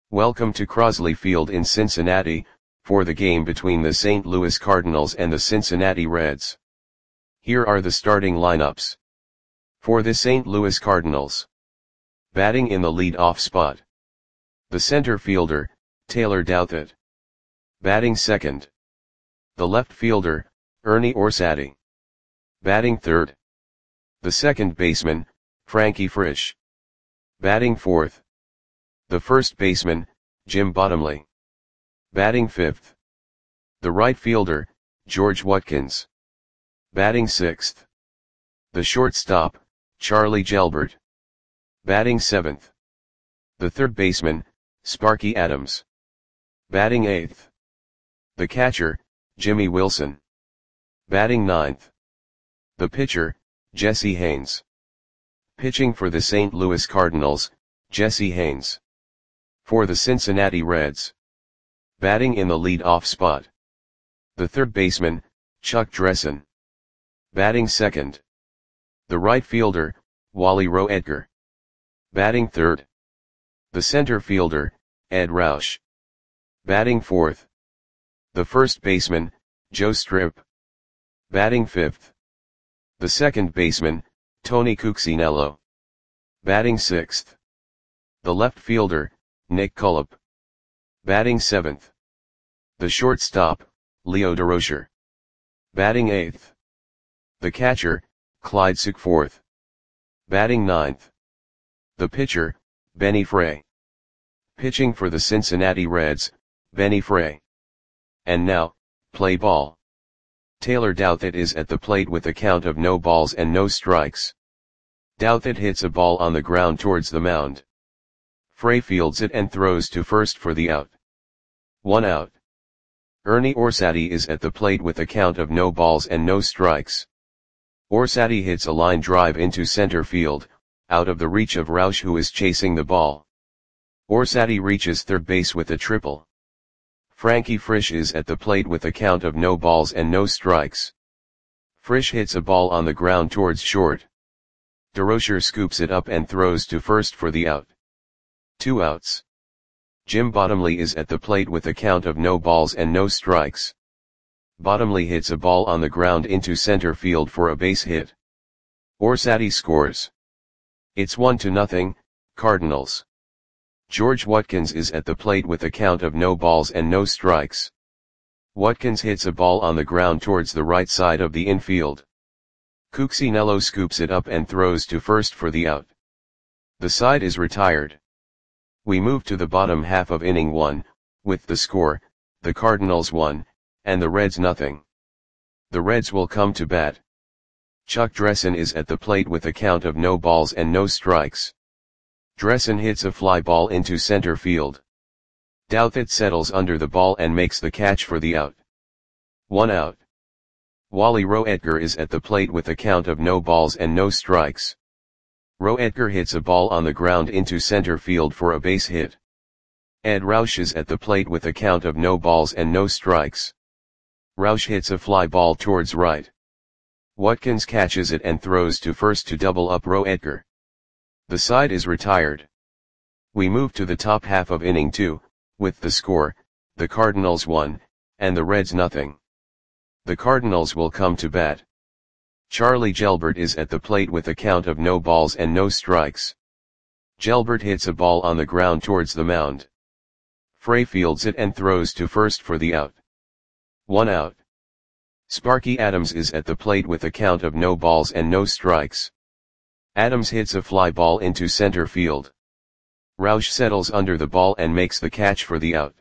Welcome to Crosley Field in Cincinnati, for the game between the St. Louis Cardinals and the Cincinnati Reds. Here are the starting lineups. For the St. Louis Cardinals. Batting in the lead-off spot. The center fielder, Taylor Douthit. Batting second. The left fielder, Ernie Orsatti. Batting third. The second baseman, Frankie Frisch. Batting fourth. The first baseman, Jim Bottomley. Batting fifth. The right fielder, George Watkins. Batting sixth. The shortstop, Charlie Gelbert. Batting seventh. The third baseman, Sparky Adams. Batting eighth. The catcher, Jimmy Wilson. Batting ninth. The pitcher, Jesse Haynes. Pitching for the St. Louis Cardinals, Jesse Haynes. For the Cincinnati Reds. Batting in the lead-off spot. The third baseman, Chuck Dressen. Batting second. The right fielder, Wally Roetger. Batting third. The center fielder, Ed Roush. Batting fourth. The first baseman, Joe Strip. Batting fifth. The second baseman, Tony Cuccinello. Batting sixth. The left fielder, Nick Cullip. Batting seventh. The shortstop, Leo Durocher. Batting eighth. The catcher, Clyde Sukeforth. Batting ninth. The pitcher, Benny Frey. Pitching for the Cincinnati Reds, Benny Frey. And now, play ball. Taylor Douthit is at the plate with a count of no balls and no strikes. Douthit hits a ball on the ground towards the mound. Frey fields it and throws to first for the out. 1 out. Ernie Orsatti is at the plate with a count of no balls and no strikes. Orsatti hits a line drive into center field, out of the reach of Roush, who is chasing the ball. Orsatti reaches third base with a triple. Frankie Frisch is at the plate with a count of no balls and no strikes. Frisch hits a ball on the ground towards short. Durocher scoops it up and throws to first for the out. 2 outs. Jim Bottomley is at the plate with a count of no balls and no strikes. Bottomley hits a ball on the ground into center field for a base hit. Orsatti scores. It's 1-0, Cardinals. George Watkins is at the plate with a count of no balls and no strikes. Watkins hits a ball on the ground towards the right side of the infield. Cuccinello scoops it up and throws to first for the out. The side is retired. We move to the bottom half of inning 1, with the score, the Cardinals 1, and the Reds 0. The Reds will come to bat. Chuck Dressen is at the plate with a count of no balls and no strikes. Dressen hits a fly ball into center field. Douthit settles under the ball and makes the catch for the out. 1 out. Wally Roetger is at the plate with a count of no balls and no strikes. Roetger hits a ball on the ground into center field for a base hit. Ed Roush is at the plate with a count of no balls and no strikes. Roush hits a fly ball towards right. Watkins catches it and throws to first to double up Roetger. The side is retired. We move to the top half of inning 2, with the score, the Cardinals 1, and the Reds 0. The Cardinals will come to bat. Charlie Gelbert is at the plate with a count of no balls and no strikes. Gelbert hits a ball on the ground towards the mound. Frey fields it and throws to first for the out. 1 out. Sparky Adams is at the plate with a count of no balls and no strikes. Adams hits a fly ball into center field. Roush settles under the ball and makes the catch for the out.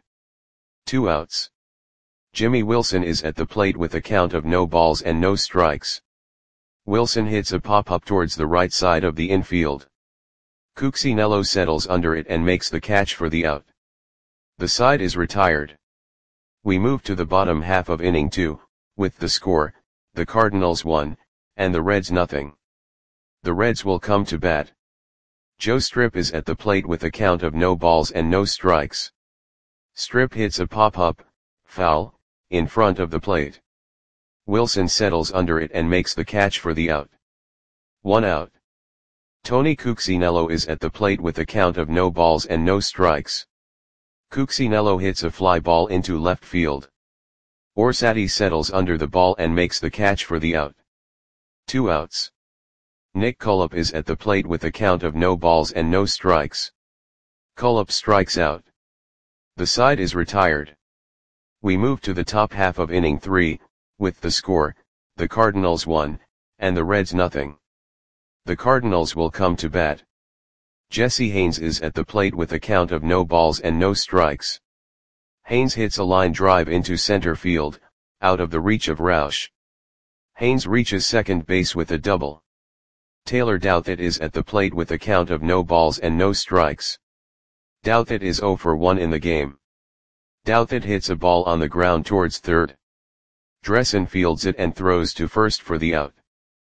2 outs. Jimmy Wilson is at the plate with a count of no balls and no strikes. Wilson hits a pop-up towards the right side of the infield. Cuccinello settles under it and makes the catch for the out. The side is retired. We move to the bottom half of inning 2, with the score, the Cardinals 1, and the Reds 0. The Reds will come to bat. Joe Strip is at the plate with a count of no balls and no strikes. Strip hits a pop-up, foul, in front of the plate. Wilson settles under it and makes the catch for the out. 1 out. Tony Cuccinello is at the plate with a count of no balls and no strikes. Cuccinello hits a fly ball into left field. Orsatti settles under the ball and makes the catch for the out. 2 outs. Nick Cullip is at the plate with a count of no balls and no strikes. Cullip strikes out. The side is retired. We move to the top half of inning 3, with the score, the Cardinals 1, and the Reds nothing. The Cardinals will come to bat. Jesse Haynes is at the plate with a count of no balls and no strikes. Haynes hits a line drive into center field, out of the reach of Roush. Haynes reaches second base with a double. Taylor Douthit is at the plate with a count of no balls and no strikes. Douthit is 0 for 1 in the game. Douthit hits a ball on the ground towards third. Dressen fields it and throws to first for the out.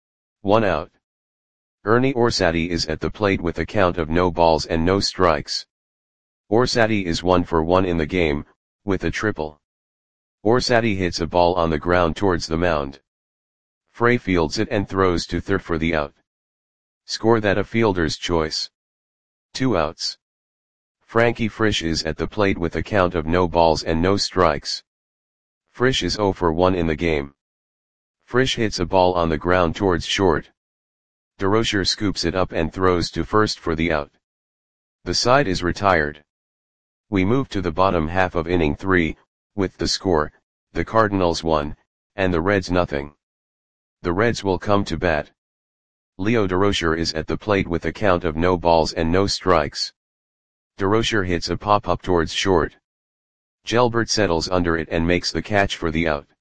1 out. Ernie Orsatti is at the plate with a count of no balls and no strikes. Orsatti is 1 for 1 in the game, with a triple. Orsatti hits a ball on the ground towards the mound. Frey fields it and throws to third for the out. Score that a fielder's choice. 2 outs. Frankie Frisch is at the plate with a count of no balls and no strikes. Frisch is 0 for 1 in the game. Frisch hits a ball on the ground towards short. DeRocher scoops it up and throws to first for the out. The side is retired. We move to the bottom half of inning 3, with the score, the Cardinals 1, and the Reds nothing. The Reds will come to bat. Leo DeRocher is at the plate with a count of no balls and no strikes. DeRocher hits a pop-up towards short. Gelbert settles under it and makes the catch for the out.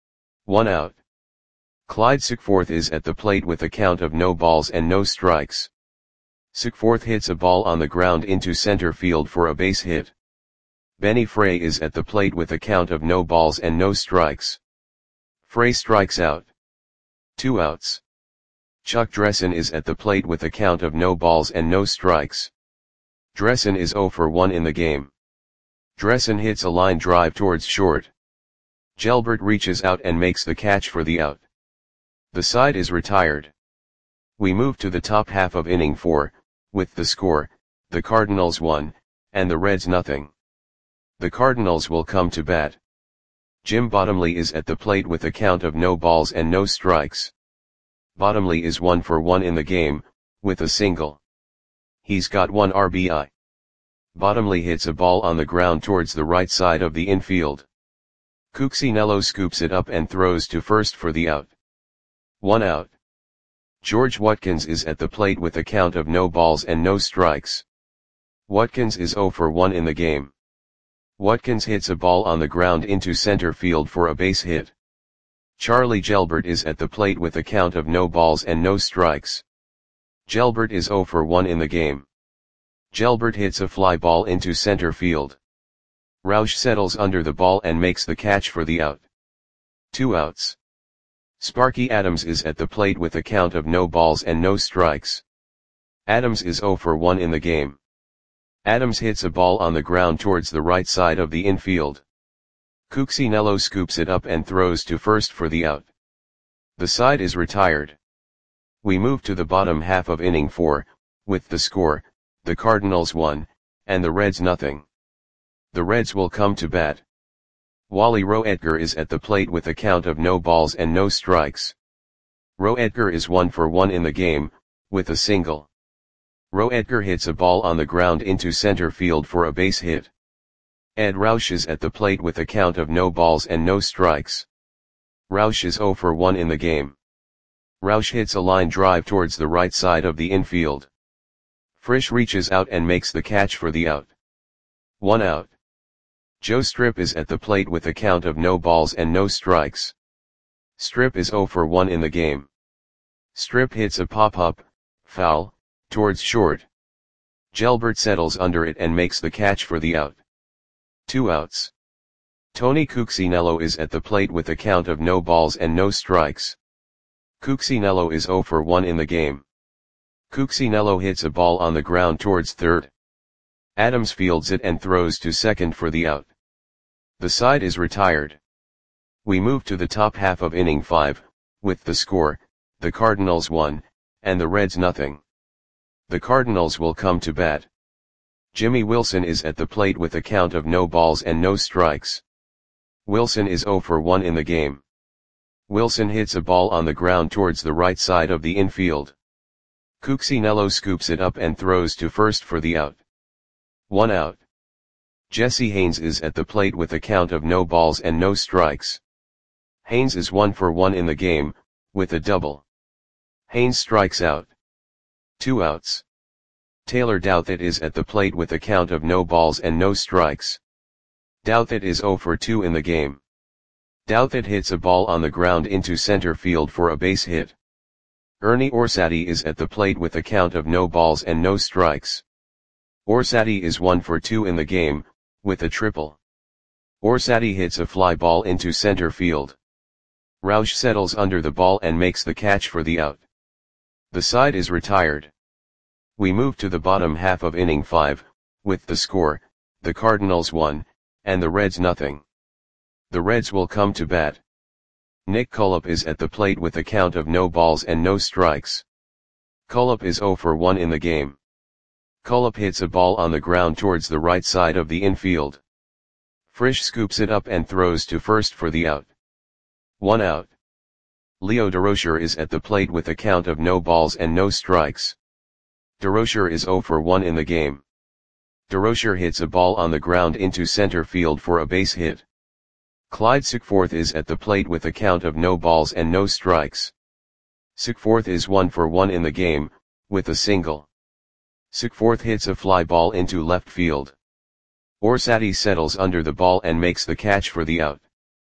1 out. Clyde Sickforth is at the plate with a count of no balls and no strikes. Sickforth hits a ball on the ground into center field for a base hit. Benny Frey is at the plate with a count of no balls and no strikes. Frey strikes out. 2 outs. Chuck Dressen is at the plate with a count of no balls and no strikes. Dressen is 0 for 1 in the game. Dressen hits a line drive towards short. Gelbert reaches out and makes the catch for the out. The side is retired. We move to the top half of inning 4, with the score, the Cardinals 1, and the Reds nothing. The Cardinals will come to bat. Jim Bottomley is at the plate with a count of no balls and no strikes. Bottomley is 1 for 1 in the game, with a single. He's got 1 RBI. Bottomley hits a ball on the ground towards the right side of the infield. Cuccinello scoops it up and throws to first for the out. 1 out. George Watkins is at the plate with a count of no balls and no strikes. Watkins is 0 for 1 in the game. Watkins hits a ball on the ground into center field for a base hit. Charlie Gelbert is at the plate with a count of no balls and no strikes. Gelbert is 0 for 1 in the game. Gelbert hits a fly ball into center field. Roush settles under the ball and makes the catch for the out. 2 outs. Sparky Adams is at the plate with a count of no balls and no strikes. Adams is 0 for 1 in the game. Adams hits a ball on the ground towards the right side of the infield. Cuccinello scoops it up and throws to first for the out. The side is retired. We move to the bottom half of inning 4, with the score, the Cardinals 1, and the Reds nothing. The Reds will come to bat. Wally Roedger is at the plate with a count of no balls and no strikes. Roedger is 1 for 1 in the game, with a single. Roedger hits a ball on the ground into center field for a base hit. Ed Roush is at the plate with a count of no balls and no strikes. Roush is 0 for 1 in the game. Roush hits a line drive towards the right side of the infield. Frisch reaches out and makes the catch for the out. 1 out. Joe Strip is at the plate with a count of no balls and no strikes. Strip is 0 for 1 in the game. Strip hits a pop-up, foul, towards short. Gelbert settles under it and makes the catch for the out. 2 outs. Tony Cuccinello is at the plate with a count of no balls and no strikes. Cuccinello is 0 for 1 in the game. Cuccinello hits a ball on the ground towards third. Adams fields it and throws to second for the out. The side is retired. We move to the top half of inning 5, with the score, the Cardinals 1, and the Reds nothing. The Cardinals will come to bat. Jimmy Wilson is at the plate with a count of no balls and no strikes. Wilson is 0 for 1 in the game. Wilson hits a ball on the ground towards the right side of the infield. Cuccinello scoops it up and throws to first for the out. 1 out. Jesse Haynes is at the plate with a count of no balls and no strikes. Haynes is 1 for 1 in the game, with a double. Haynes strikes out. 2 outs. Taylor Douthit is at the plate with a count of no balls and no strikes. Douthit is 0 for 2 in the game. Douthit hits a ball on the ground into center field for a base hit. Ernie Orsatti is at the plate with a count of no balls and no strikes. Orsatti is 1 for 2 in the game, with a triple. Orsatti hits a fly ball into center field. Roush settles under the ball and makes the catch for the out. The side is retired. We move to the bottom half of inning 5, with the score, the Cardinals 1, and the Reds nothing. The Reds will come to bat. Nick Cullip is at the plate with a count of no balls and no strikes. Cullip is 0 for 1 in the game. Cullip hits a ball on the ground towards the right side of the infield. Frisch scoops it up and throws to first for the out. 1 out. Leo Durocher is at the plate with a count of no balls and no strikes. Durocher is 0 for 1 in the game. Durocher hits a ball on the ground into center field for a base hit. Clyde Sickforth is at the plate with a count of no balls and no strikes. Sickforth is 1 for 1 in the game, with a single. Sickforth hits a fly ball into left field. Orsatti settles under the ball and makes the catch for the out.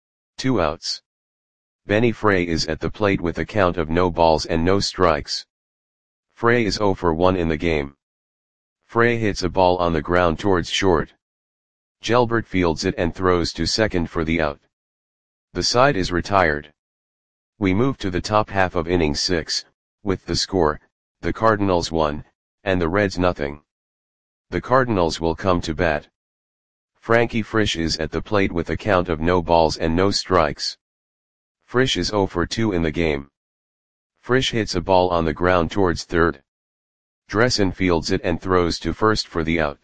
2 outs. Benny Frey is at the plate with a count of no balls and no strikes. Frey is 0 for 1 in the game. Frey hits a ball on the ground towards short. Gelbert fields it and throws to second for the out. The side is retired. We move to the top half of inning 6, with the score, the Cardinals 1, and the Reds nothing. The Cardinals will come to bat. Frankie Frisch is at the plate with a count of no balls and no strikes. Frisch is 0 for 2 in the game. Frisch hits a ball on the ground towards third. Dressen fields it and throws to first for the out.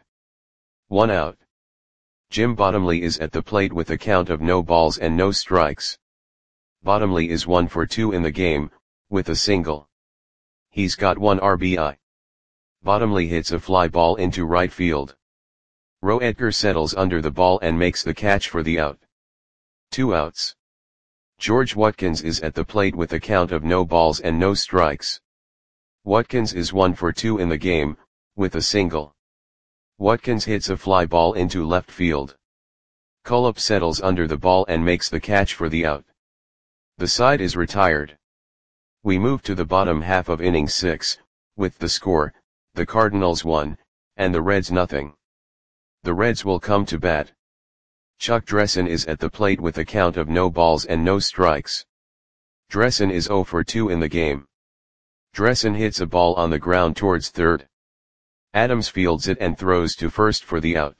1 out. Jim Bottomley is at the plate with a count of no balls and no strikes. Bottomley is 1 for 2 in the game, with a single. He's got 1 RBI. Bottomley hits a fly ball into right field. Roe Edgar settles under the ball and makes the catch for the out. 2 outs. George Watkins is at the plate with a count of no balls and no strikes. Watkins is 1 for 2 in the game, with a single. Watkins hits a fly ball into left field. Cullip settles under the ball and makes the catch for the out. The side is retired. We move to the bottom half of inning 6, with the score, the Cardinals 1, and the Reds nothing. The Reds will come to bat. Chuck Dressen is at the plate with a count of no balls and no strikes. Dressen is 0 for 2 in the game. Dressen hits a ball on the ground towards third. Adams fields it and throws to first for the out.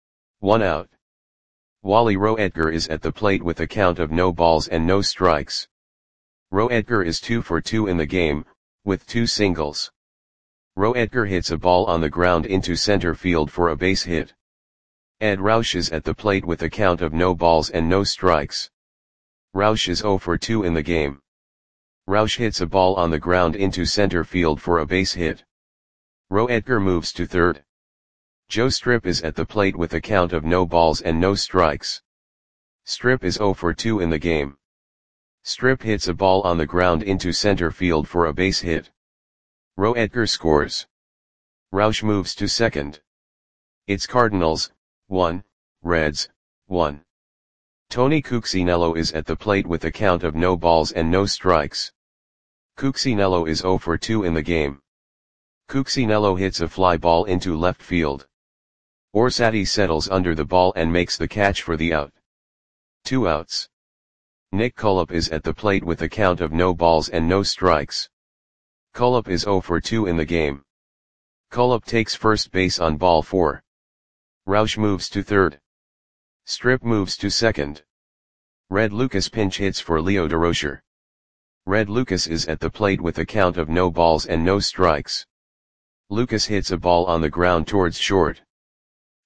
1 out. Wally Roe Edgar is at the plate with a count of no balls and no strikes. Roe Edgar is 2 for 2 in the game, with 2 singles. Roe Edgar hits a ball on the ground into center field for a base hit. Ed Roush is at the plate with a count of no balls and no strikes. Roush is 0 for 2 in the game. Roush hits a ball on the ground into center field for a base hit. Roe Edgar moves to third. Joe Strip is at the plate with a count of no balls and no strikes. Strip is 0 for 2 in the game. Strip hits a ball on the ground into center field for a base hit. Roe Edgar scores. Roush moves to second. It's Cardinals 1, Reds 1. Tony Cuccinello is at the plate with a count of no balls and no strikes. Cuccinello is 0 for 2 in the game. Cuccinello hits a fly ball into left field. Orsatti settles under the ball and makes the catch for the out. 2 outs. Nick Cullip is at the plate with a count of no balls and no strikes. Cullip is 0 for 2 in the game. Cullip takes first base on ball 4. Roush moves to third. Strip moves to second. Red Lucas pinch hits for Leo Durocher. Red Lucas is at the plate with a count of no balls and no strikes. Lucas hits a ball on the ground towards short.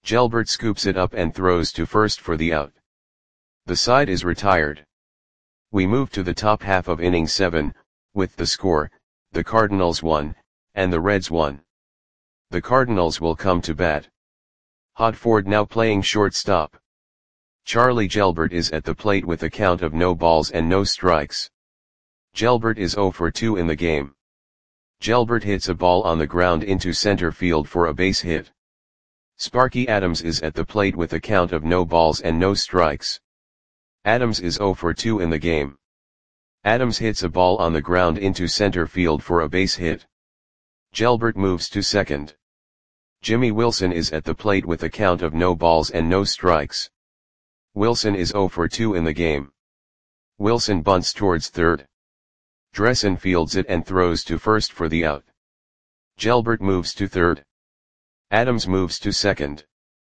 Gelbert scoops it up and throws to first for the out. The side is retired. We move to the top half of inning 7, with the score, the Cardinals 1, and the Reds 1. The Cardinals will come to bat. Hodford now playing shortstop. Charlie Gelbert is at the plate with a count of no balls and no strikes. Gelbert is 0 for 2 in the game. Gelbert hits a ball on the ground into center field for a base hit. Sparky Adams is at the plate with a count of no balls and no strikes. Adams is 0 for 2 in the game. Adams hits a ball on the ground into center field for a base hit. Gelbert moves to second. Jimmy Wilson is at the plate with a count of no balls and no strikes. Wilson is 0 for 2 in the game. Wilson bunts towards third. Dressen fields it and throws to first for the out. Gelbert moves to third. Adams moves to second.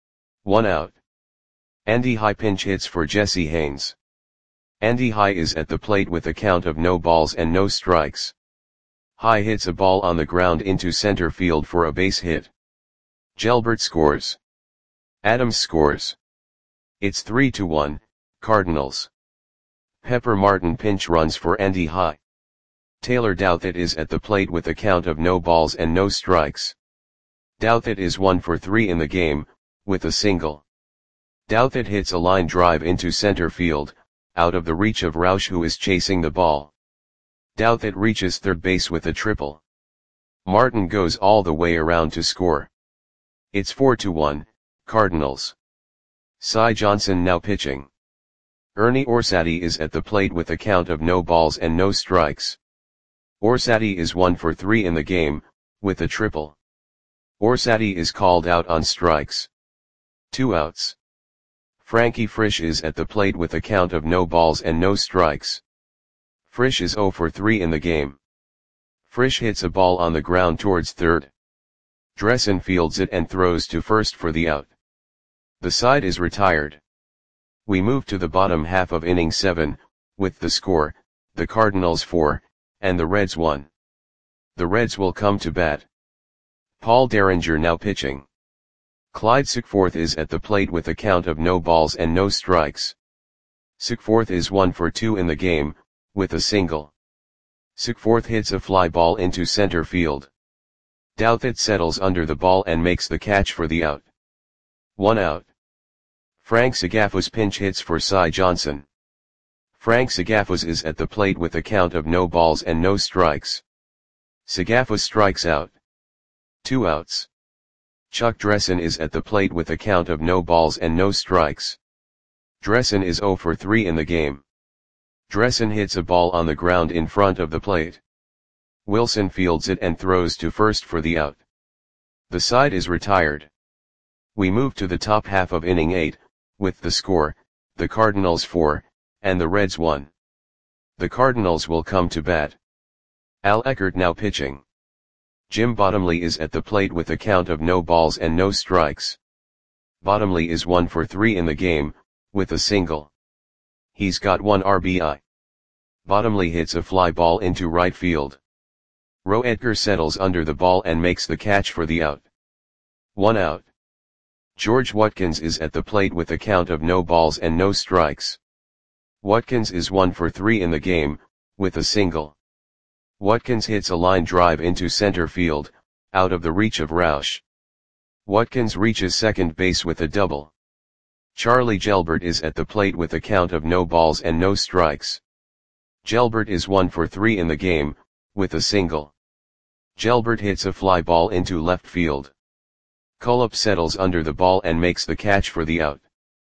1 out. Andy High pinch hits for Jesse Haynes. Andy High is at the plate with a count of no balls and no strikes. High hits a ball on the ground into center field for a base hit. Gelbert scores. Adams scores. It's 3-1, Cardinals. Pepper Martin pinch runs for Andy High. Taylor Douthit is at the plate with a count of no balls and no strikes. Douthit is 1 for 3 in the game, with a single. Douthit hits a line drive into center field, out of the reach of Roush, who is chasing the ball. Douthit reaches third base with a triple. Martin goes all the way around to score. It's 4-1, Cardinals. Cy Johnson now pitching. Ernie Orsatti is at the plate with a count of no balls and no strikes. Orsatti is 1 for 3 in the game, with a triple. Orsatti is called out on strikes. 2 outs. Frankie Frisch is at the plate with a count of no balls and no strikes. Frisch is 0 for 3 in the game. Frisch hits a ball on the ground towards third. Dressen fields it and throws to first for the out. The side is retired. We move to the bottom half of inning 7, with the score, the Cardinals 4, and the Reds 1. The Reds will come to bat. Paul Derringer now pitching. Clyde Sickforth is at the plate with a count of no balls and no strikes. Sickforth is 1 for 2 in the game, with a single. Sickforth hits a fly ball into center field. Douthit settles under the ball and makes the catch for the out. 1 out. Frank Sagafos pinch hits for Cy Johnson. Frank Sagafos is at the plate with a count of no balls and no strikes. Sagafos strikes out. 2 outs. Chuck Dressen is at the plate with a count of no balls and no strikes. Dressen is 0 for 3 in the game. Dressen hits a ball on the ground in front of the plate. Wilson fields it and throws to first for the out. The side is retired. We move to the top half of inning 8, with the score, the Cardinals 4, and the Reds 1. The Cardinals will come to bat. Al Eckert now pitching. Jim Bottomley is at the plate with a count of no balls and no strikes. Bottomley is 1 for 3 in the game, with a single. He's got 1 RBI. Bottomley hits a fly ball into right field. Roe Edgar settles under the ball and makes the catch for the out. 1 out. George Watkins is at the plate with a count of no balls and no strikes. Watkins is 1 for 3 in the game, with a single. Watkins hits a line drive into center field, out of the reach of Roush. Watkins reaches second base with a double. Charlie Gelbert is at the plate with a count of no balls and no strikes. Gelbert is 1 for 3 in the game, with a single. Gelbert hits a fly ball into left field. Cullop settles under the ball and makes the catch for the out.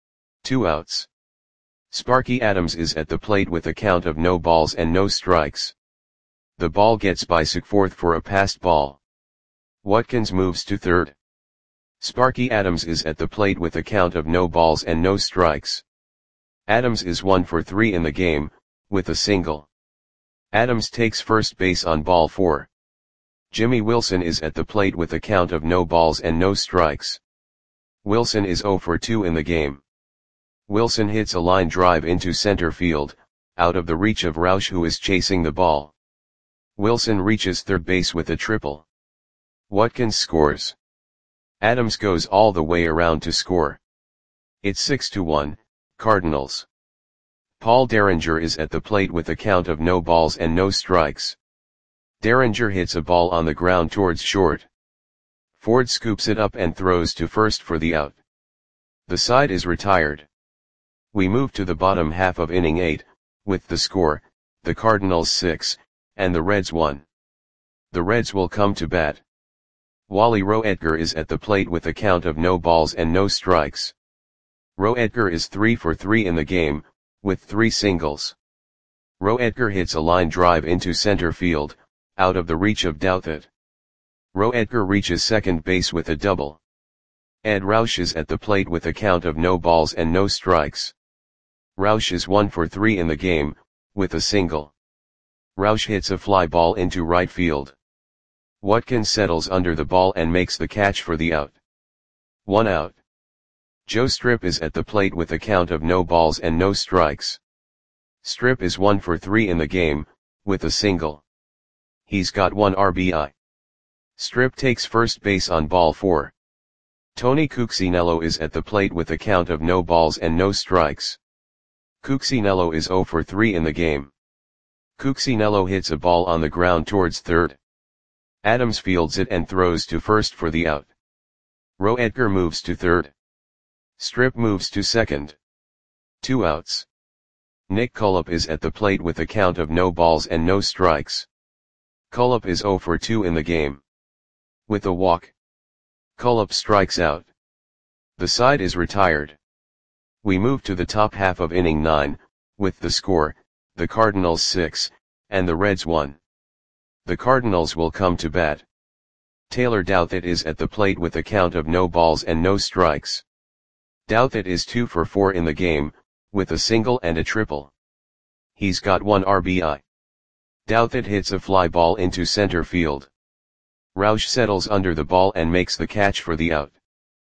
2 outs. Sparky Adams is at the plate with a count of no balls and no strikes. The ball gets by Sickforth for a passed ball. Watkins moves to third. Sparky Adams is at the plate with a count of no balls and no strikes. Adams is 1 for 3 in the game, with a single. Adams takes first base on ball 4. Jimmy Wilson is at the plate with a count of no balls and no strikes. Wilson is 0 for 2 in the game. Wilson hits a line drive into center field, out of the reach of Roush, who is chasing the ball. Wilson reaches third base with a triple. Watkins scores. Adams goes all the way around to score. It's 6-1, Cardinals. Paul Derringer is at the plate with a count of no balls and no strikes. Derringer hits a ball on the ground towards short. Ford scoops it up and throws to first for the out. The side is retired. We move to the bottom half of inning 8, with the score, the Cardinals 6, and the Reds 1. The Reds will come to bat. Wally Roedger is at the plate with a count of no balls and no strikes. Roedger is 3 for 3 in the game, with 3 singles. Roedger hits a line drive into center field, out of the reach of Douthit. Roedger reaches second base with a double. Ed Roush is at the plate with a count of no balls and no strikes. Roush is 1 for 3 in the game, with a single. Roush hits a fly ball into right field. Watkins settles under the ball and makes the catch for the out. 1 out. Joe Strip is at the plate with a count of no balls and no strikes. Strip is 1 for 3 in the game, with a single. He's got 1 RBI. Strip takes first base on ball 4. Tony Cuccinello is at the plate with a count of no balls and no strikes. Cuccinello is 0 for 3 in the game. Cuccinello hits a ball on the ground towards third. Adams fields it and throws to first for the out. Roedger moves to third. Strip moves to second. 2 outs. Nick Cullip is at the plate with a count of no balls and no strikes. Cullip is 0 for 2 in the game. With a walk, Cullip strikes out. The side is retired. We move to the top half of inning 9, with the score, the Cardinals 6, and the Reds 1. The Cardinals will come to bat. Taylor Douthit is at the plate with a count of no balls and no strikes. Douthit is 2 for 4 in the game, with a single and a triple. He's got 1 RBI. Douthit hits a fly ball into center field. Roush settles under the ball and makes the catch for the out.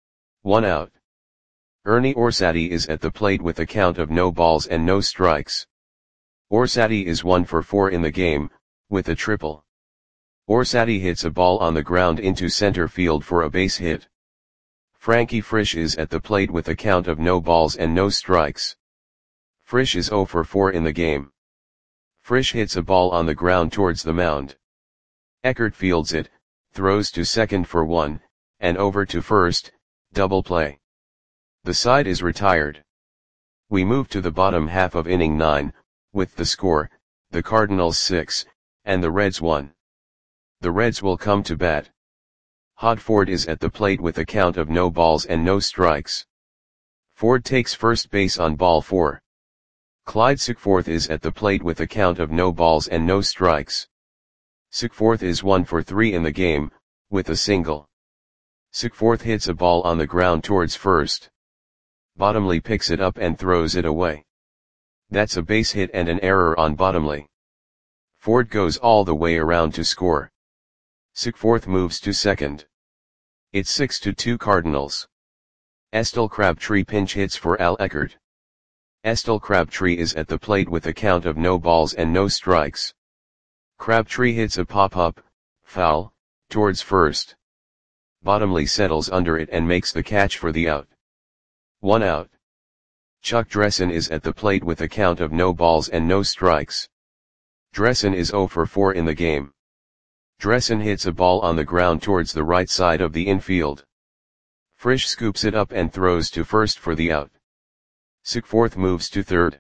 1 out. Ernie Orsatti is at the plate with a count of no balls and no strikes. Orsatti is 1 for 4 in the game, with a triple. Orsatti hits a ball on the ground into center field for a base hit. Frankie Frisch is at the plate with a count of no balls and no strikes. Frisch is 0 for 4 in the game. Frisch hits a ball on the ground towards the mound. Eckert fields it, throws to second for 1, and over to first, double play. The side is retired. We move to the bottom half of inning 9, with the score, the Cardinals 6, and the Reds 1. The Reds will come to bat. Hod Ford is at the plate with a count of no balls and no strikes. Ford takes first base on ball 4. Clyde Sickforth is at the plate with a count of no balls and no strikes. Sickforth is 1 for 3 in the game, with a single. Sickforth hits a ball on the ground towards first. Bottomley picks it up and throws it away. That's a base hit and an error on Bottomley. Ford goes all the way around to score. Sickforth moves to second. It's 6-2 Cardinals. Estelle Crabtree pinch hits for Al Eckert. Estelle Crabtree is at the plate with a count of no balls and no strikes. Crabtree hits a pop-up, foul, towards first. Bottomley settles under it and makes the catch for the out. 1 out. Chuck Dressen is at the plate with a count of no balls and no strikes. Dressen is 0 for 4 in the game. Dressen hits a ball on the ground towards the right side of the infield. Frisch scoops it up and throws to first for the out. Sickforth moves to third.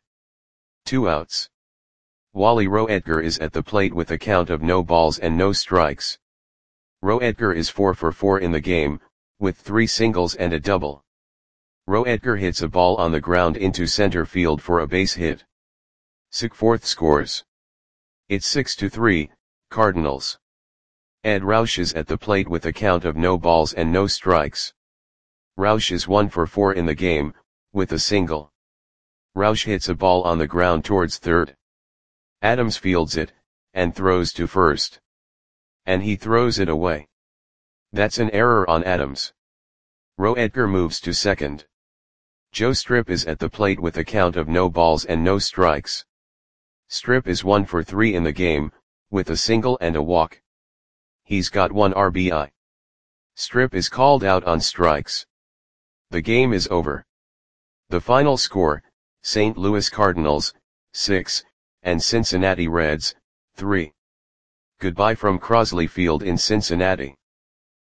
2 outs. Wally Roedger is at the plate with a count of no balls and no strikes. Roedger is 4 for 4 in the game, with 3 singles and a double. Roedger hits a ball on the ground into center field for a base hit. Sickforth scores. It's 6-3, Cardinals. Ed Roush is at the plate with a count of no balls and no strikes. Roush is 1 for 4 in the game, with a single. Roush hits a ball on the ground towards third. Adams fields it, and throws to first. And he throws it away. That's an error on Adams. Roedger moves to second. Joe Strip is at the plate with a count of no balls and no strikes. Strip is 1 for 3 in the game, with a single and a walk. He's got 1 RBI. Strip is called out on strikes. The game is over. The final score, St. Louis Cardinals, 6, and Cincinnati Reds, 3. Goodbye from Crosley Field in Cincinnati.